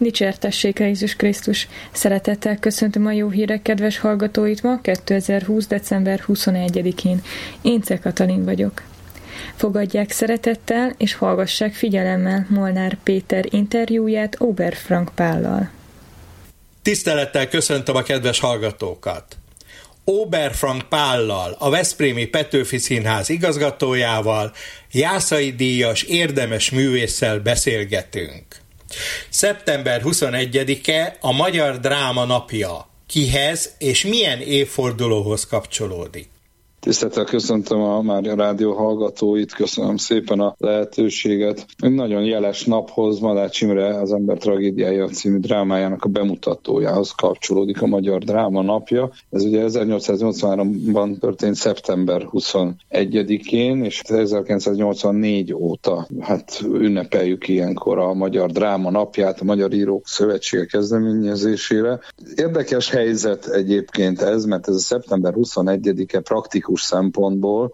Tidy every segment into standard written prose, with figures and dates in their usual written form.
Dicsértessék a Jézus Krisztus! Szeretettel köszöntöm a Jó Hírek kedves hallgatóit ma 2020. december 21-én. Én Czeh Katalin vagyok. Fogadják szeretettel és hallgassák figyelemmel Molnár Péter interjúját Ober Frank Pállal. Tisztelettel köszöntöm a kedves hallgatókat! Ober Frank Pállal, a Veszprémi Petőfi Színház igazgatójával, Jászai díjas érdemes művésszel beszélgetünk. Szeptember 21-e a Magyar Dráma Napja. Kihez és milyen évfordulóhoz kapcsolódik? Tisztelettel köszöntöm a Mária Rádió hallgatóit, köszönöm szépen a lehetőséget. Egy nagyon jeles naphoz, Madács Imre Az ember tragédiája című drámájának a bemutatójához kapcsolódik a Magyar Dráma Napja. Ez ugye 1883-ban történt szeptember 21-én, és 1984 óta ünnepeljük ilyenkor a Magyar Dráma Napját, a Magyar Írók Szövetsége kezdeményezésére. Érdekes helyzet egyébként ez, mert ez a szeptember 21-e praktikus szempontból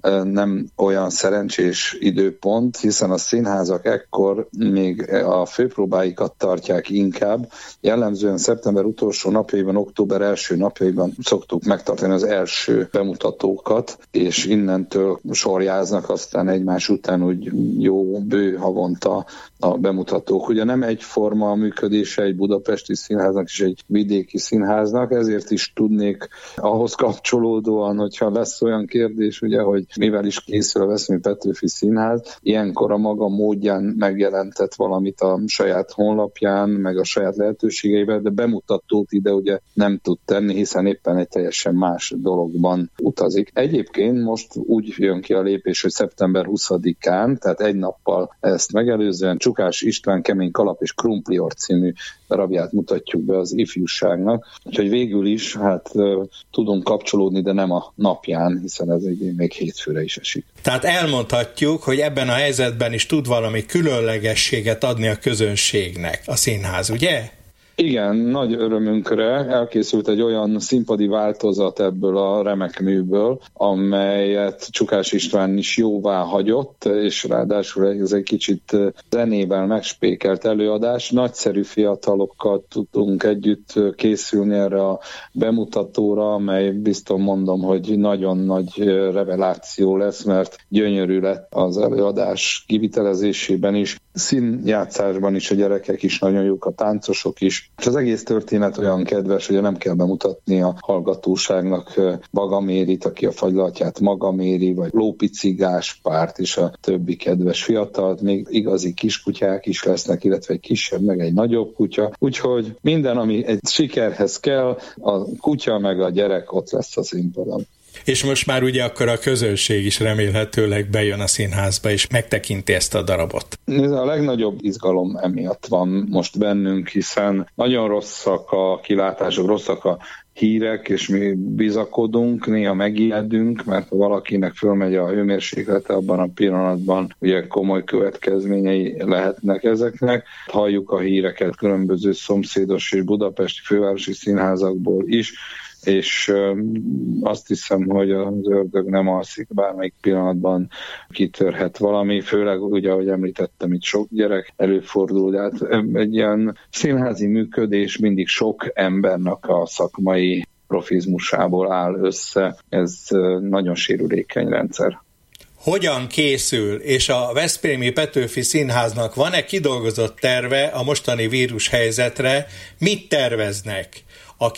nem olyan szerencsés időpont, hiszen a színházak ekkor még a főpróbáikat tartják inkább. Jellemzően szeptember utolsó napjaiban, október első napjaiban szoktuk megtartani az első bemutatókat, és innentől sorjáznak aztán egymás után úgy jó bő havonta a bemutatók. Ugye nem egyforma a működése egy budapesti színháznak és egy vidéki színháznak, ezért is tudnék ahhoz kapcsolódóan, hogyha lesz olyan kérdés, ugye, hogy mivel is készül a Veszprémi Petőfi Színház, ilyenkor a maga módján megjelentett valamit a saját honlapján, meg a saját lehetőségeivel, de bemutatót ide ugye nem tud tenni, hiszen éppen egy teljesen más dologban utazik. Egyébként most úgy jön ki a lépés, hogy szeptember 20-án, tehát egy nappal ezt megelőzően Csukás István Kemény Kalap és Krumplior című darabját mutatjuk be az ifjúságnak. Úgyhogy végül is tudunk kapcsolódni, de nem a napján, hiszen ez még hétfőre is esik. Tehát elmondhatjuk, hogy ebben a helyzetben is tud valami különlegességet adni a közönségnek a színház, ugye? Igen, nagy örömünkre elkészült egy olyan színpadi változat ebből a remek műből, amelyet Csukás István is jóvá hagyott, és ráadásul ez egy kicsit zenével megspékelt előadás. Nagyszerű fiatalokkal tudunk együtt készülni erre a bemutatóra, amely biztos mondom, hogy nagyon nagy reveláció lesz, mert gyönyörű lett az előadás kivitelezésében is, színjátszásban is a gyerekek is nagyon jók, a táncosok is. És az egész történet olyan kedves, hogy nem kell bemutatni a hallgatóságnak Magamérit, aki a fagylatját Magaméri, vagy Lópici Gáspárt és a többi kedves fiatalt, még igazi kiskutyák is lesznek, illetve egy kisebb, meg egy nagyobb kutya. Úgyhogy minden, ami egy sikerhez kell, a kutya meg a gyerek ott lesz a színpadon. És most már ugye akkor a közönség is remélhetőleg bejön a színházba, és megtekinti ezt a darabot. A legnagyobb izgalom emiatt van most bennünk, hiszen nagyon rosszak a kilátások, rosszak a hírek, és mi bizakodunk, néha megijedünk, mert ha valakinek fölmegy a hőmérséklete, abban a pillanatban ugye komoly következményei lehetnek ezeknek. Halljuk a híreket különböző szomszédos és budapesti fővárosi színházakból is, és azt hiszem, hogy az ördög nem alszik, bármelyik pillanatban kitörhet valami, főleg ugye, ahogy említettem, itt sok gyerek előfordul, de hát egy ilyen színházi működés mindig sok embernek a szakmai profizmusából áll össze, ez nagyon sérülékeny rendszer. Hogyan készül, és a Veszprémi Petőfi Színháznak van-e kidolgozott terve a mostani vírushelyzetre? Mit terveznek a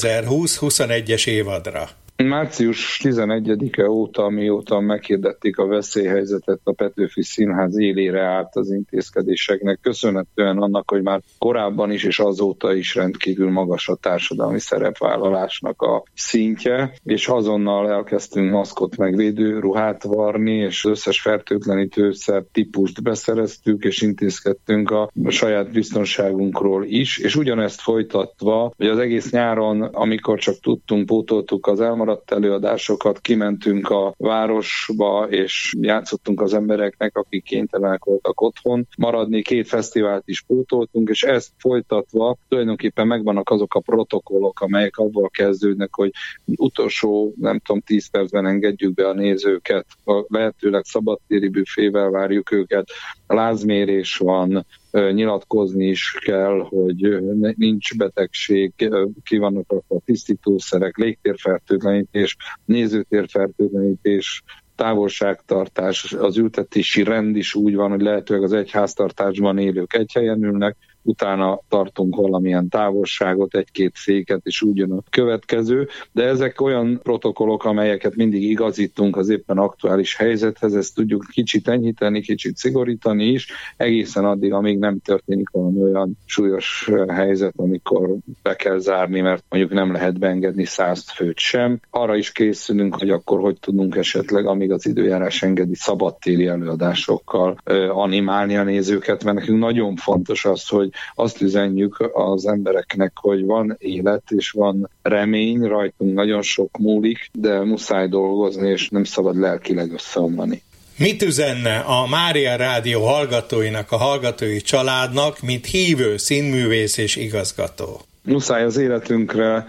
2020-21-es évadra? Március 11-e óta, mióta meghirdették a veszélyhelyzetet, a Petőfi Színház élére állt az intézkedéseknek, köszönhetően annak, hogy már korábban is és azóta is rendkívül magas a társadalmi szerepvállalásnak a szintje, és azonnal elkezdtünk maszkot meg védőruhát varni, és az összes fertőtlenítőszer típust beszereztük, és intézkedtünk a saját biztonságunkról is, és ugyanezt folytatva, hogy az egész nyáron, amikor csak tudtunk, pótoltuk az elmaradt előadásokat, kimentünk a városba, és játszottunk az embereknek, akik kénytelenek voltak otthon maradni, 2 fesztivált is pótoltunk, és ezt folytatva tulajdonképpen megvannak azok a protokollok, amelyek abból kezdődnek, hogy utolsó, 10 percben engedjük be a nézőket, lehetőleg szabadtéri büfével várjuk őket, lázmérés van, nyilatkozni is kell, hogy nincs betegség, ki vannak a tisztítószerek, légtérfertőtlenítés, nézőtérfertőtlenítés, távolságtartás, az ültetési rend is úgy van, hogy lehetőleg az egyháztartásban élők egy helyen ülnek, utána tartunk valamilyen távolságot, egy-két széket, és úgy jön a következő, de ezek olyan protokollok, amelyeket mindig igazítunk az éppen aktuális helyzethez, ezt tudjuk kicsit enyhíteni, kicsit szigorítani is, egészen addig, amíg nem történik valami olyan súlyos helyzet, amikor be kell zárni, mert mondjuk nem lehet beengedni 100 főt sem. Arra is készülünk, hogy akkor hogy tudunk esetleg, amíg az időjárás engedi, szabadtéri előadásokkal animálni a nézőket, mert nekünk nagyon fontos az, hogy azt üzenjük az embereknek, hogy van élet és van remény, rajtunk nagyon sok múlik, de muszáj dolgozni, és nem szabad lelkileg összeomlani. Mit üzenne a Mária Rádió hallgatóinak, a hallgatói családnak, mint hívő színművész és igazgató? Muszáj az életünkre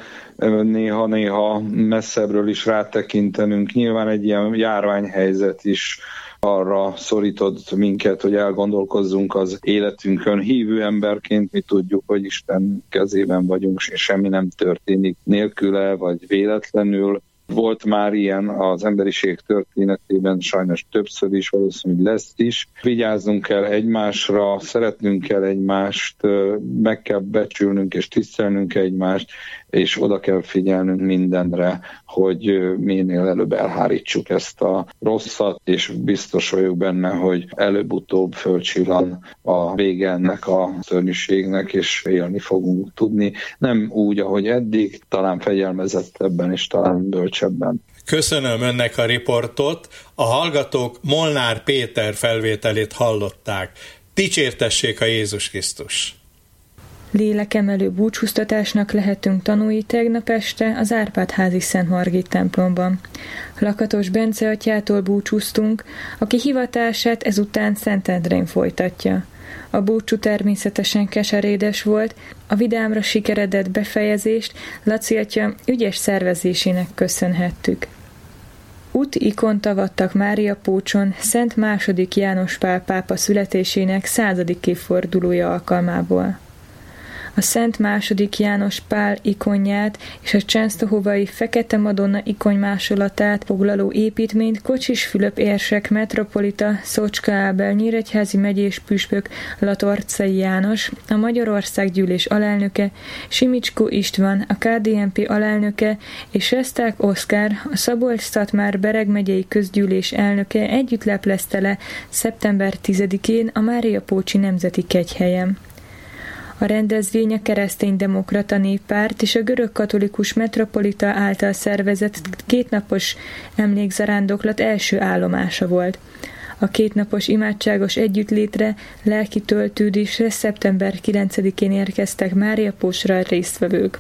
néha messzebbről is rátekintenünk. Nyilván egy ilyen járványhelyzet is arra szorított minket, hogy elgondolkozzunk az életünkön. Hívő emberként mi tudjuk, hogy Isten kezében vagyunk, és semmi nem történik nélküle, vagy véletlenül. Volt már ilyen az emberiség történetében, sajnos többször is, valószínűleg lesz is. Vigyázzunk kell egymásra, szeretnünk kell egymást, meg kell becsülnünk és tisztelnünk egymást, és oda kell figyelnünk mindenre, hogy minél előbb elhárítsuk ezt a rosszat, és biztos vagyok benne, hogy előbb-utóbb fölcsillan a vége ennek a szörnyűségnek, és élni fogunk tudni. Nem úgy, ahogy eddig, talán fegyelmezettebben és talán bölcsebben. Köszönöm önnek a riportot. A hallgatók Molnár Péter felvételét hallották. Dicsértessék a Jézus Krisztus! Lélekemelő búcsúztatásnak lehetünk tanúi tegnap este az Árpád-házi Szent Margit templomban. Lakatos Bence atyától búcsúztunk, aki hivatását ezután Szentendrén folytatja. A búcsú természetesen keserédes volt, a vidámra sikeredett befejezést Laci atya ügyes szervezésének köszönhettük. Útikont avattak Máriapócson Szent II. János Pál pápa születésének 100. évfordulója alkalmából. A Szent II. János Pál ikonját és a csensztohovai Fekete Madonna ikonymásolatát foglaló építményt Kocsis Fülöp érsek metropolita, Szocska Ábel nyíregyházi megyés püspök Latorczai János, a Magyarországgyűlés alelnöke, Simicskó István, a KDNP alelnöke és Resták Oszkár, a Szabolcs-Szatmár-Bereg megyei közgyűlés elnöke együtt leplezte le szeptember 10-én a Máriapócsi Nemzeti Kegyhelyen. A rendezvény a Keresztény-demokrata Néppárt és a görög-katolikus metropolita által szervezett kétnapos emlékzarándoklat első állomása volt. A kétnapos imádságos együttlétre, lelki töltődésre szeptember 9-én érkeztek Máriapócsra a résztvevők.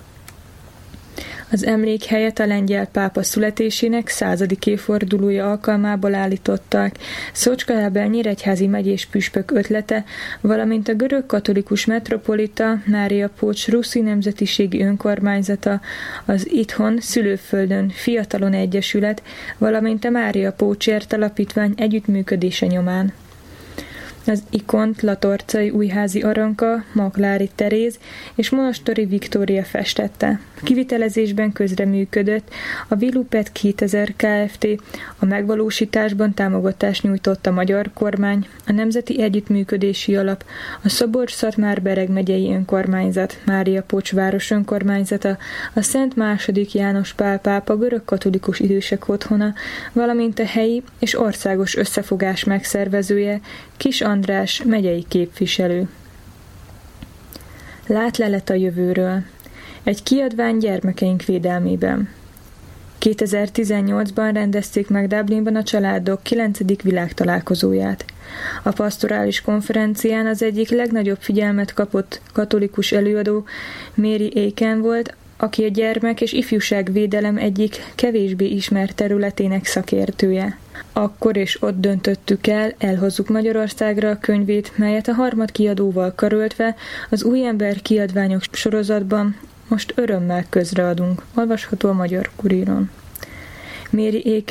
Az emlékhelyet a lengyel pápa születésének 100. évfordulója alkalmából állították, Szocska Ábel nyíregyházi megyés püspök ötlete, valamint a görög-katolikus metropolita Máriapócs ruszi nemzetiségi önkormányzata, az Itthon szülőföldön Fiatalon Egyesület, valamint a Máriapócsért alapítvány együttműködése nyomán. Az ikont Latorczai Újházi Aranka, Maklári Teréz és Monostori Viktória festette. Kivitelezésben közreműködött a Vilupet 2000 Kft., a megvalósításban támogatást nyújtott a magyar kormány, a Nemzeti Együttműködési Alap, a Szabolcs-Szatmár-Bereg megyei önkormányzat, Máriapócs város önkormányzata, a Szent II. János Pál pápa görög-katolikus idősek otthona, valamint a helyi és országos összefogás megszervezője, Kis András megyei képviselő. Látlelet a jövőről. Egy kiadvány gyermekeink védelmében. 2018-ban rendezték meg Dublinban a családok 9. világtalálkozóját. A pastorális konferencián az egyik legnagyobb figyelmet kapott katolikus előadó Mary Aiken volt, aki a gyermek- és ifjúságvédelem egyik kevésbé ismert területének szakértője. Akkor és ott döntöttük el, elhozzuk Magyarországra a könyvét, melyet a harmadkiadóval karöltve az Új ember kiadványok sorozatban most örömmel közreadunk. Olvasható a Magyar Kuríron. Mary Aiken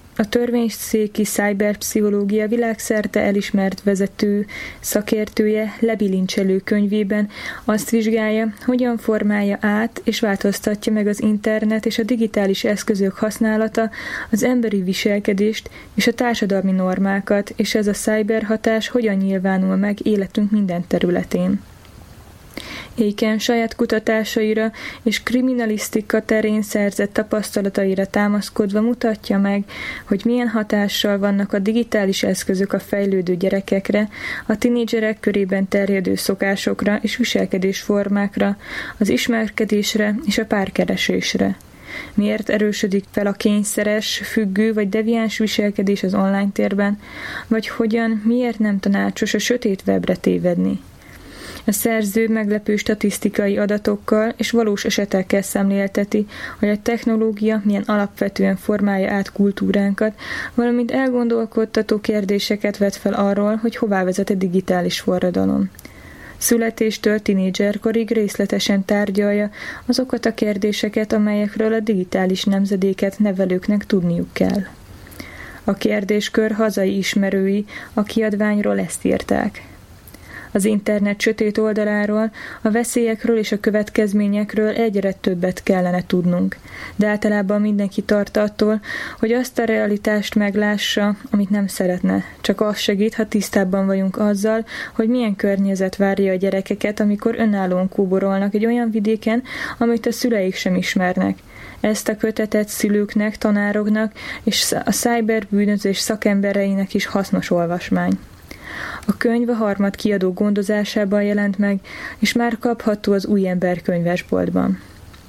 A törvényszéki cyberpszichológia világszerte elismert vezető szakértője lebilincselő könyvében azt vizsgálja, hogyan formálja át és változtatja meg az internet és a digitális eszközök használata az emberi viselkedést és a társadalmi normákat, és ez a cyberhatás hogyan nyilvánul meg életünk minden területén. Aiken saját kutatásaira és kriminalisztika terén szerzett tapasztalataira támaszkodva mutatja meg, hogy milyen hatással vannak a digitális eszközök a fejlődő gyerekekre, a tinédzserek körében terjedő szokásokra és viselkedésformákra, az ismerkedésre és a párkeresésre. Miért erősödik fel a kényszeres, függő vagy deviáns viselkedés az online térben, vagy miért nem tanácsos a sötét webre tévedni? A szerző meglepő statisztikai adatokkal és valós esetekkel szemlélteti, hogy a technológia milyen alapvetően formálja át kultúránkat, valamint elgondolkodtató kérdéseket vet fel arról, hogy hová vezet a digitális forradalom. Születéstől tinédzserkorig részletesen tárgyalja azokat a kérdéseket, amelyekről a digitális nemzedéket nevelőknek tudniuk kell. A kérdéskör hazai ismerői a kiadványról ezt írták. Az internet sötét oldaláról, a veszélyekről és a következményekről egyre többet kellene tudnunk, de általában mindenki tart attól, hogy azt a realitást meglássa, amit nem szeretne. Csak az segít, ha tisztában vagyunk azzal, hogy milyen környezet várja a gyerekeket, amikor önállóan kóborolnak egy olyan vidéken, amit a szüleik sem ismernek. Ezt a kötetet szülőknek, tanároknak és a cyberbűnözés szakembereinek is hasznos olvasmány. A könyv a Harmad kiadó gondozásában jelent meg, és már kapható az Új Ember könyvesboltban.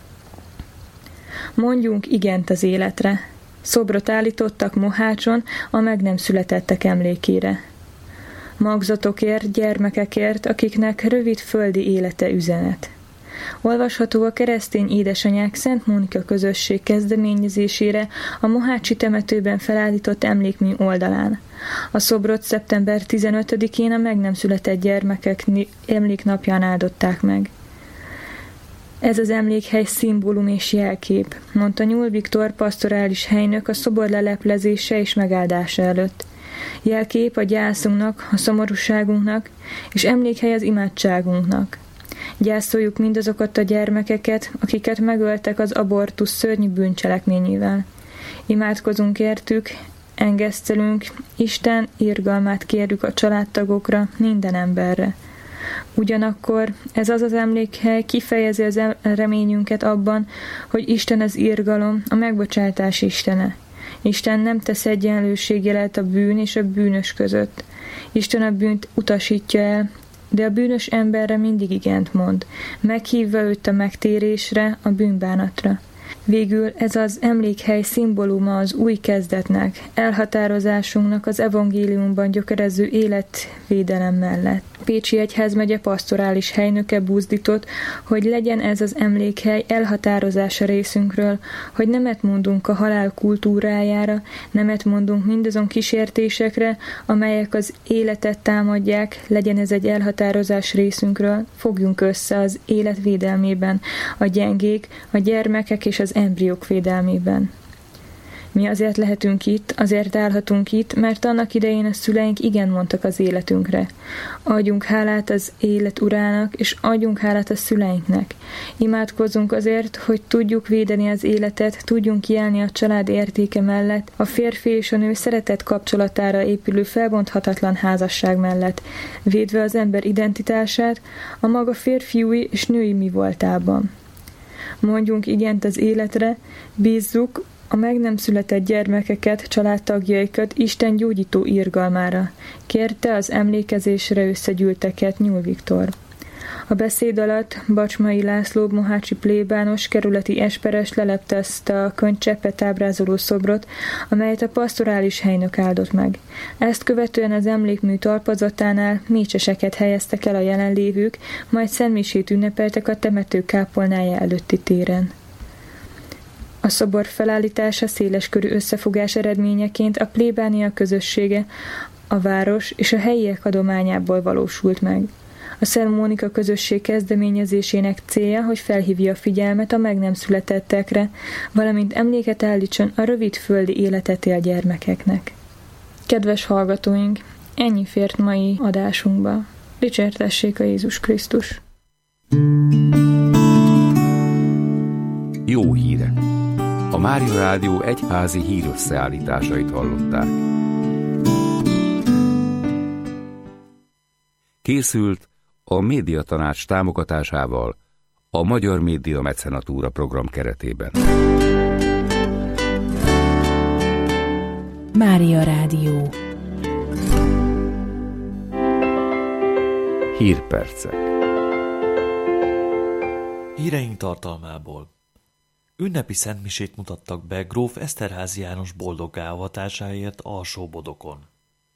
Mondjunk igent az életre. Szobrot állítottak Mohácson a meg nem születettek emlékére. Magzatokért, gyermekekért, akiknek rövid földi élete üzenet. Olvasható a keresztény édesanyák Szent Mónika közösség kezdeményezésére a mohácsi temetőben felállított emlékmű oldalán. A szobrot szeptember 15-én a meg nem született gyermekek emléknapján áldották meg. Ez az emlékhely szimbólum és jelkép, mondta Nyúl Viktor pastorális helynök a szobor leleplezése és megáldása előtt. Jelkép a gyászunknak, a szomorúságunknak, és emlékhely az imádságunknak. Gyászoljuk mindazokat a gyermekeket, akiket megöltek az abortusz szörnyű bűncselekményével. Imádkozunk értük, engesztelünk, Isten irgalmát kérjük a családtagokra, minden emberre. Ugyanakkor ez az emlékhely kifejezi az reményünket abban, hogy Isten az irgalom, a megbocsátás Istene. Isten nem tesz egyenlőségjelet a bűn és a bűnös között. Isten a bűnt utasítja el, de a bűnös emberre mindig igent mond, meghívva őt a megtérésre, a bűnbánatra. Végül ez az emlékhely szimbóluma az új kezdetnek, elhatározásunknak az evangéliumban gyökerező életvédelem mellett. Pécsi egyházmegye pastorális helynöke buzdított, hogy legyen ez az emlékhely elhatározása részünkről, hogy nemet mondunk a halál kultúrájára, nemet mondunk mindazon kísértésekre, amelyek az életet támadják, legyen ez egy elhatározás részünkről, fogjunk össze az élet védelmében, a gyengék, a gyermekek és az embriók védelmében. Mi azért lehetünk itt, azért állhatunk itt, mert annak idején a szüleink igen mondtak az életünkre. Adjunk hálát az élet urának, és adjunk hálát a szüleinknek. Imádkozzunk azért, hogy tudjuk védeni az életet, tudjunk kiállni a család értéke mellett, a férfi és a nő szeretet kapcsolatára épülő felbonthatatlan házasság mellett, védve az ember identitását a maga férfiúi és női mi voltában. Mondjunk igent az életre, bízzuk a meg nem született gyermekeket, családtagjaikat Isten gyógyító irgalmára, kérte az emlékezésre összegyűlteket Nyúl Viktor. A beszéd alatt Bacsmai László mohácsi plébános kerületi esperes leleptezte a könycseppet ábrázoló szobrot, amelyet a pastorális helynök áldott meg. Ezt követően az emlékmű talpazatánál mécseseket helyeztek el a jelenlévők, majd szentmisét ünnepeltek a temető kápolnája előtti téren. A szobor felállítása széleskörű összefogás eredményeként a plébánia közössége, a város és a helyiek adományából valósult meg. A Szent Mónika közösség kezdeményezésének célja, hogy felhívja a figyelmet a meg nem születettekre, valamint emléket állítson a rövid földi életet él gyermekeknek. Kedves hallgatóink, ennyi fért mai adásunkba. Dicsértessék a Jézus Krisztus! Jó hírek! A Mária Rádió egyházi hírösszeállításait hallották. Készült a Médiatanács támogatásával a Magyar Média Mecenatúra program keretében. Mária Rádió. Hírpercek. Híreink tartalmából. Ünnepi szentmisét mutattak be gróf Eszterházy János boldoggá avatásáért Alsó-Bodokon.